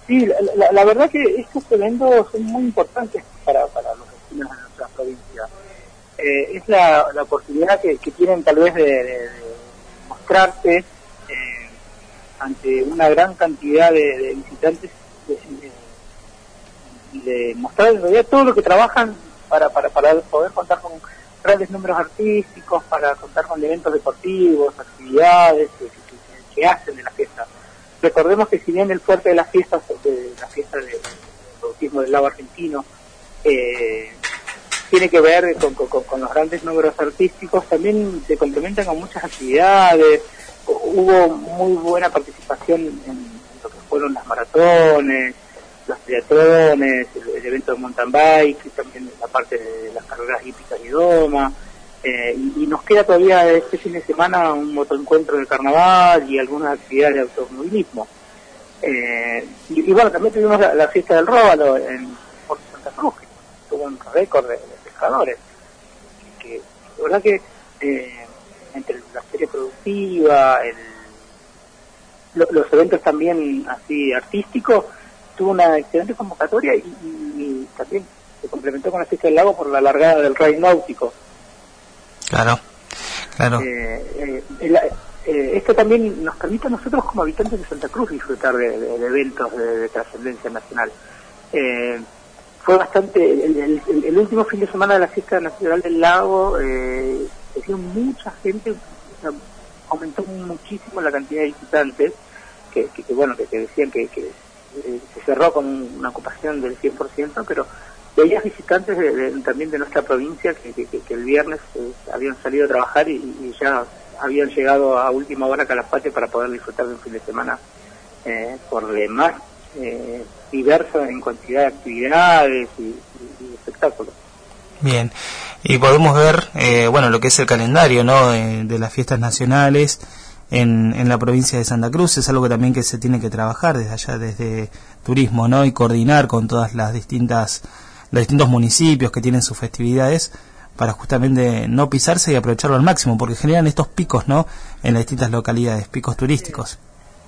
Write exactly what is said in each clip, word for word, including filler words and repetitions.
Sí, la, la, la verdad que estos eventos son muy importantes para, para los vecinos de nuestra provincia. Eh, es la, la oportunidad que, que tienen tal vez de, de, de mostrarse eh, ante una gran cantidad de, de visitantes y de, de mostrar en realidad todo lo que trabajan para, para, para poder contar con grandes números artísticos, para contar con eventos deportivos, actividades que, que, que hacen de la fiesta. Recordemos que si bien el fuerte de las fiestas, de la fiesta del de bautismo del lago argentino, eh, tiene que ver con, con, con los grandes números artísticos, también se complementan con muchas actividades. Hubo muy buena participación en lo que fueron las maratones, los triatrones, el, el evento de mountain bike, y también la parte de las carreras hípicas y doma. Eh, y, y nos queda todavía este fin de semana un motoencuentro del carnaval y algunas actividades de automovilismo. Eh, y, y bueno, también tuvimos la, la fiesta del róbalo en Puerto Santa Cruz, que tuvo un récord de, de pescadores. Que, que la verdad que eh, entre la serie productiva, el, lo, los eventos también así artísticos, tuvo una excelente convocatoria y, y, y también se complementó con la fiesta del lago por la largada del raid náutico. Claro, claro. Eh, eh, la, eh, esto también nos permite a nosotros como habitantes de Santa Cruz disfrutar de, de, de eventos de, de trascendencia nacional. Eh, fue bastante, el, el, el último fin de semana de la fiesta nacional del lago, eh, se dio mucha gente, o sea, aumentó muchísimo la cantidad de visitantes, que, que, que bueno, que, que decían que, que eh, se cerró con una ocupación del cien por ciento, pero veías visitantes de, de, también de nuestra provincia que, que, que el viernes eh, habían salido a trabajar y, y ya habían llegado a última hora a Calafate para poder disfrutar de un fin de semana eh, por demás eh, diverso en cantidad de actividades y, y, y espectáculos. Bien, y podemos ver eh, bueno, lo que es el calendario, ¿no?, de, de las fiestas nacionales en, en la provincia de Santa Cruz. Es algo también que se tiene que trabajar desde allá, desde turismo, ¿no?, y coordinar con todas las distintas los distintos municipios que tienen sus festividades para justamente no pisarse y aprovecharlo al máximo, porque generan estos picos, ¿no?, en las distintas localidades, picos turísticos.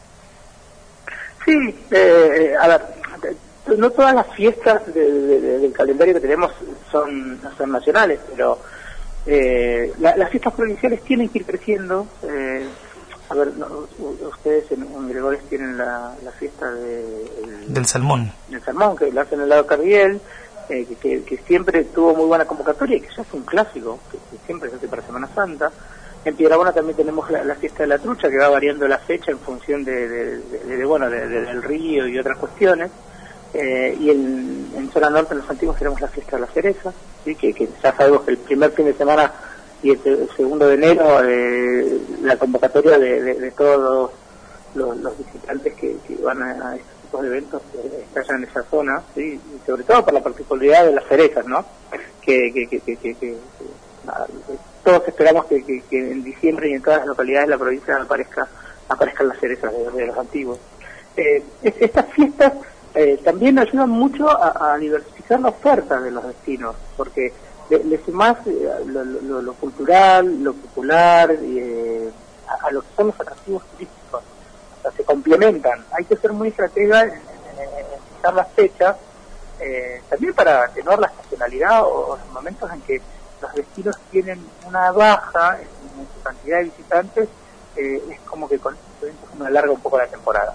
Sí, eh, a ver, no todas las fiestas de, de, de, del calendario que tenemos son, son nacionales, pero eh, la, las fiestas provinciales tienen que ir creciendo. Eh, a ver, no, ustedes en, en Gregores tienen la, la fiesta de, el, del salmón, del salmón, que la hacen en el lado Cardiel. Eh, que, que, que siempre tuvo muy buena convocatoria y que ya es un clásico, que, que siempre se hace para Semana Santa. En Piedrabuena también tenemos la, la fiesta de la trucha, que va variando la fecha en función de, de, de, de, de bueno, de, de, del río y otras cuestiones. Eh, y en, en zona norte, en los antiguos, tenemos la fiesta de la cereza, ¿sí? que, que ya sabemos que el primer fin de semana y el, el segundo de enero, eh, la convocatoria de, de, de todos los, los visitantes que, que van a, a de eventos eh, estallan en esa zona, ¿sí? Y sobre todo por la particularidad de las cerezas, ¿no? Que, que, que, que, que, que nada, todos esperamos que, que, que en diciembre y en todas las localidades de la provincia aparezca aparezcan las cerezas de, de los antiguos. Eh, es, estas fiestas eh, también ayudan mucho a, a diversificar la oferta de los destinos, porque le, le sumás eh, lo, lo, lo cultural, lo popular, eh, a, a lo que son los atractivos turísticos. O sea, se complementan. Hay que ser muy estratega en, en, en fijar las fechas, eh, también para tener la estacionalidad o, o los momentos en que los destinos tienen una baja en, en su cantidad de visitantes, eh, es como que con estos eventos uno alarga un poco la temporada.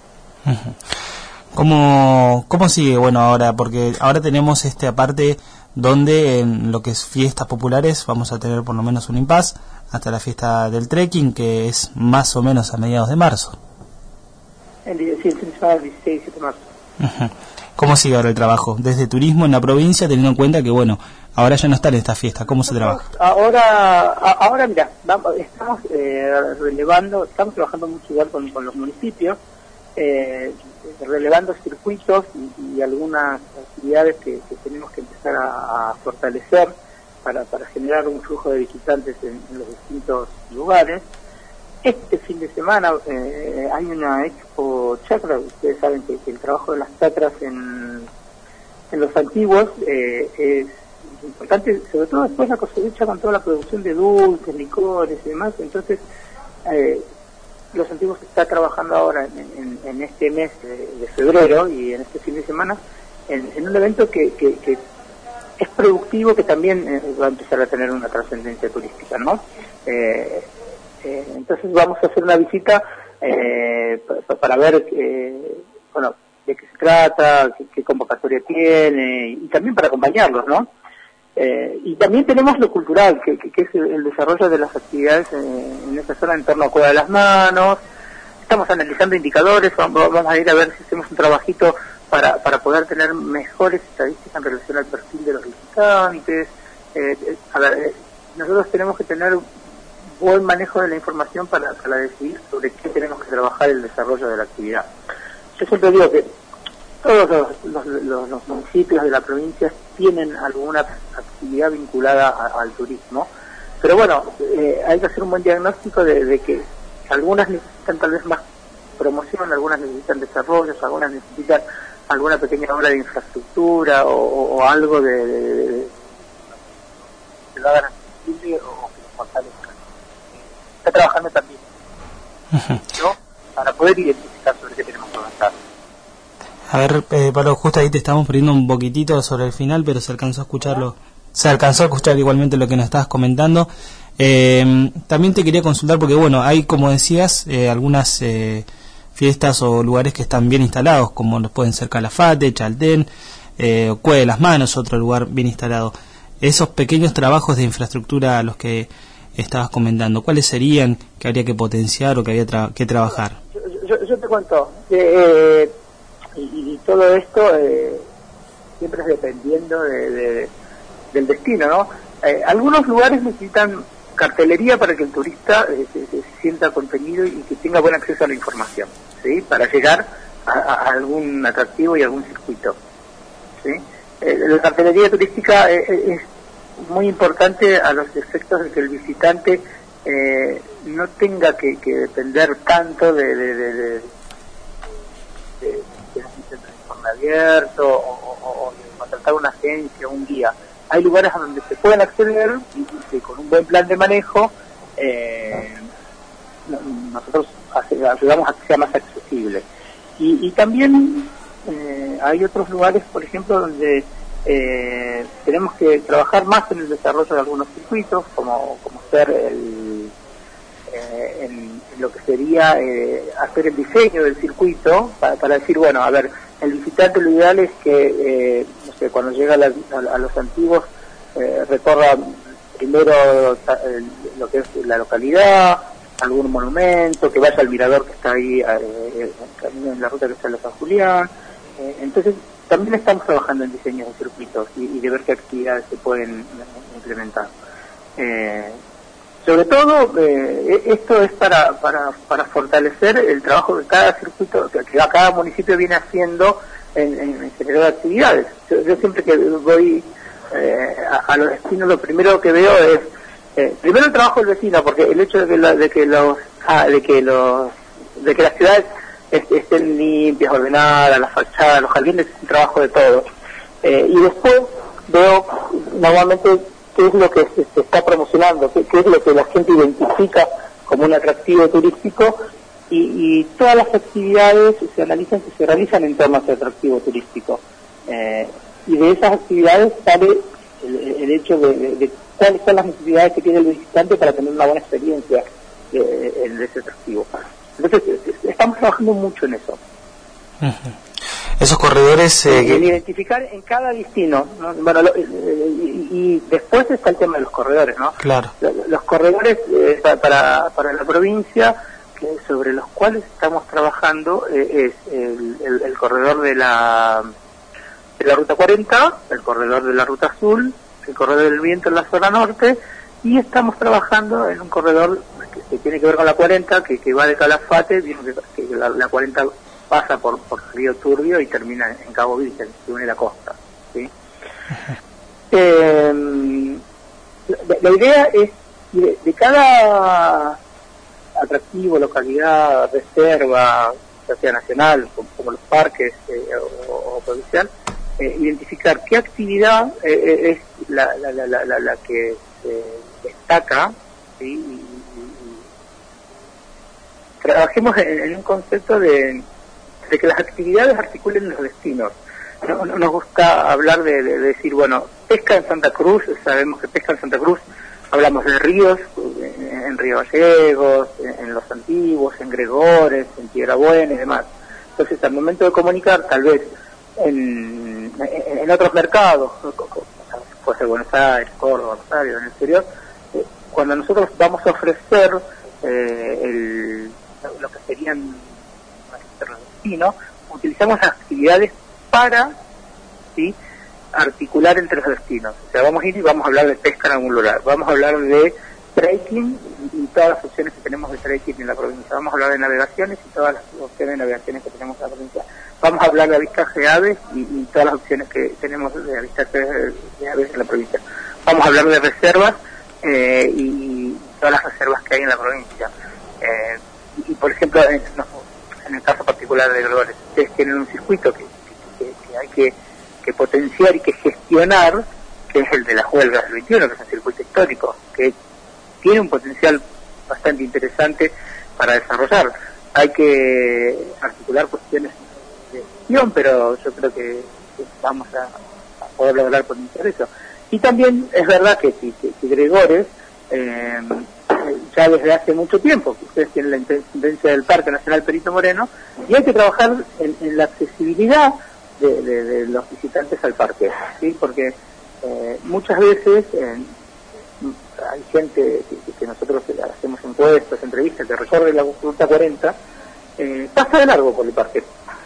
¿Cómo, cómo sigue? Bueno, ahora, porque ahora tenemos este aparte donde en lo que es fiestas populares vamos a tener por lo menos un impasse hasta la fiesta del trekking, que es más o menos a mediados de marzo. El, sí, el fin de semana del dieciséis y diecisiete de marzo. Uh-huh. ¿Cómo sigue ahora el trabajo desde turismo en la provincia, teniendo en cuenta que, bueno, ahora ya no están en esta fiesta? ¿Cómo se trabaja? Ahora, a, ahora mira, vamos, estamos eh, relevando, estamos trabajando mucho igual con, con los municipios, eh, relevando circuitos y, y algunas actividades que, que tenemos que empezar a, a fortalecer para, para generar un flujo de visitantes en, en los distintos lugares. Este fin de semana eh, hay una expo chacra. Ustedes saben que, que el trabajo de las chacras en, en los antiguos eh, es importante, sobre todo después de la cosecha con toda la producción de dulces, licores y demás. Entonces, eh, Los Antiguos está trabajando ahora en, en, en este mes de, de febrero y en este fin de semana en, en un evento que, que, que es productivo, que también eh, va a empezar a tener una trascendencia turística, ¿no? Eh, eh, entonces vamos a hacer una visita eh, pa, para ver eh, bueno, de qué se trata, qué, qué convocatoria tiene, y también para acompañarlos, ¿no? Eh, y también tenemos lo cultural, que, que, que es el, el desarrollo de las actividades en, en esa zona en torno a Cueva de las Manos. Estamos analizando indicadores, vamos, vamos a ir a ver si hacemos un trabajito para, para poder tener mejores estadísticas en relación al perfil de los visitantes. Eh, eh, a ver, eh, nosotros tenemos que tener buen manejo de la información para, para decidir sobre qué tenemos que trabajar el desarrollo de la actividad. Yo siempre digo que todos los, los, los, los municipios de la provincia tienen alguna actividad vinculada a, al turismo, pero bueno, eh, hay que hacer un buen diagnóstico de, de que algunas necesitan tal vez más promoción, algunas necesitan desarrollo, algunas necesitan alguna pequeña obra de infraestructura o, o, o algo de, de, de, de que lo hagan accesible o que lo fortalezcan. Está trabajando también, ¿no? Para poder identificar sobre qué tenemos que avanzar. A ver, eh, Pablo, justo ahí te estamos perdiendo un poquitito sobre el final, pero se alcanzó a escucharlo. Se alcanzó a escuchar igualmente lo que nos estabas comentando. Eh, también te quería consultar porque, bueno, hay, como decías, eh, algunas eh, fiestas o lugares que están bien instalados, como pueden ser Calafate, Chaltén, eh, Cueva de las Manos, otro lugar bien instalado. Esos pequeños trabajos de infraestructura a los que estabas comentando, ¿cuáles serían que habría que potenciar o que había tra- que trabajar? Yo, yo, yo te cuento, eh, y, y todo esto eh, siempre es dependiendo de, de, del destino, ¿no? Eh, algunos lugares necesitan cartelería para que el turista eh, se, se sienta contenido y que tenga buen acceso a la información, ¿sí? Para llegar a, a algún atractivo y algún circuito, ¿sí? Eh, la cartelería turística es, es muy importante a los efectos de que el visitante eh, no tenga que, que depender tanto de, de, de, de, de, de un centro de informe abierto o, o, o de contratar una agencia o un guía. Hay lugares a donde se pueden acceder y, y con un buen plan de manejo eh, nosotros ayudamos a que sea más accesible. Y, y también eh, hay otros lugares, por ejemplo, donde eh, tenemos que trabajar más en el desarrollo de algunos circuitos, como, como ser el, eh, en, en lo que sería eh, hacer el diseño del circuito, para, para decir, bueno, a ver, el visitante lo ideal es que, eh, no sé, cuando llega a, la, a, a los antiguos, eh, recorra primero eh, lo que es la localidad, algún monumento, que vaya al mirador que está ahí eh, en la ruta que está en la San Julián. Eh, entonces, también estamos trabajando en diseños de circuitos y, y de ver qué actividades se pueden implementar. Eh, sobre todo, eh, esto es para, para, para fortalecer el trabajo que cada circuito, que, que cada municipio viene haciendo en, en, en general de actividades. Yo, yo siempre que voy eh, a, a los destinos, lo primero que veo es Eh, primero el trabajo del vecino, porque el hecho de que, la, de que los ah, de que los de que las ciudades est estén limpias, ordenadas, las fachadas, los jardines, es un trabajo de todos. Eh, y después veo normalmente qué es lo que se, se está promocionando, qué, qué es lo que la gente identifica como un atractivo turístico, y, y todas las actividades se analizan que se realizan en torno a ese atractivo turístico. Eh, y de esas actividades sale el, el hecho de, de, de cuáles son las necesidades que tiene el visitante para tener una buena experiencia eh, en ese atractivo. Entonces, estamos trabajando mucho en eso. Uh-huh. Esos corredores... Eh, en, en identificar en cada destino, ¿no? Bueno, lo, eh, y, y después está el tema de los corredores, ¿no? Claro. Los, los corredores eh, para, para la provincia, que sobre los cuales estamos trabajando, eh, es el, el, el corredor de la, de la Ruta cuarenta, el corredor de la Ruta Azul, el corredor del viento en la zona norte, y estamos trabajando en un corredor que, que tiene que ver con la cuarenta, que, que va de Calafate, que, que la, la cuarenta pasa por, por Río Turbio y termina en Cabo Virgen, que une la costa, ¿sí? eh, la, la idea es de, de cada atractivo, localidad, reserva, ya sea nacional, como, como los parques eh, o, o provincial, Eh, identificar qué actividad eh, es la, la, la, la, la que se destaca, ¿sí? y, y, y trabajemos en, en un concepto de, de que las actividades articulen los destinos. No, no nos gusta hablar de, de, de decir, bueno, pesca en Santa Cruz, sabemos que pesca en Santa Cruz, hablamos de ríos, en, en Río Gallegos, en, en Los Antiguos, en Gregores, en Piedrabuena y demás. Entonces, al momento de comunicar, tal vez en, en, en otros mercados, puede ser Buenos Aires, Córdoba, Rosario, en el exterior, eh, cuando nosotros vamos a ofrecer eh, el, lo que serían los destinos, utilizamos actividades para, ¿sí?, articular entre los destinos. O sea, vamos a ir y vamos a hablar de pesca en algún lugar, vamos a hablar de trekking y, y todas las opciones que tenemos de trekking en la provincia, vamos a hablar de navegaciones y todas las opciones de navegaciones que tenemos en la provincia, vamos a hablar de avistaje de aves y, y todas las opciones que tenemos de avistaje de, de aves en la provincia, vamos a hablar de reservas eh, y, y todas las reservas que hay en la provincia. Eh, y, y por ejemplo, en, no, en el caso particular de Gregores, ustedes tienen un circuito que, que, que, que hay que, que potenciar y que gestionar, que es el de las huelgas del veintiuno, que es un circuito histórico, que tiene un potencial bastante interesante para desarrollar. Hay que articular cuestiones de gestión, pero yo creo que, que vamos a, a poder lograr potenciar eso. Y también es verdad que, que, que Gregores, eh, ya desde hace mucho tiempo, que ustedes tienen la intendencia del Parque Nacional Perito Moreno, y hay que trabajar en, en la accesibilidad de, de, de los visitantes al parque, ¿sí? Porque eh, muchas veces eh, hay gente que, que nosotros hacemos encuestas, entrevistas, que recorre la Ruta cuarenta, eh, pasa de largo por el parque,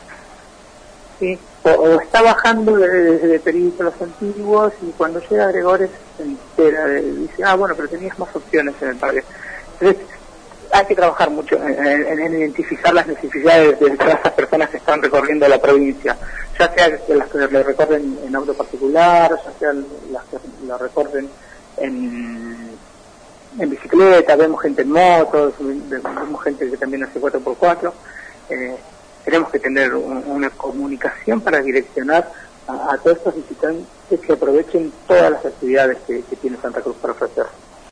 ¿sí? O, o está bajando desde de Perito Los Antiguos y cuando llega a Gregores se entera, de, dice, ah, bueno, pero tenías más opciones en el parque. Entonces, hay que trabajar mucho en, en, en identificar las necesidades de todas esas personas que están recorriendo la provincia, ya sea que las que lo recorren en auto particular, ya sea las que lo recorren en, en bicicleta, vemos gente en motos, vemos gente que también hace cuatro por cuatro. Eh, tenemos que tener un, una comunicación para direccionar a, a todos estos visitantes que aprovechen todas las actividades que, que tiene Santa Cruz para ofrecer.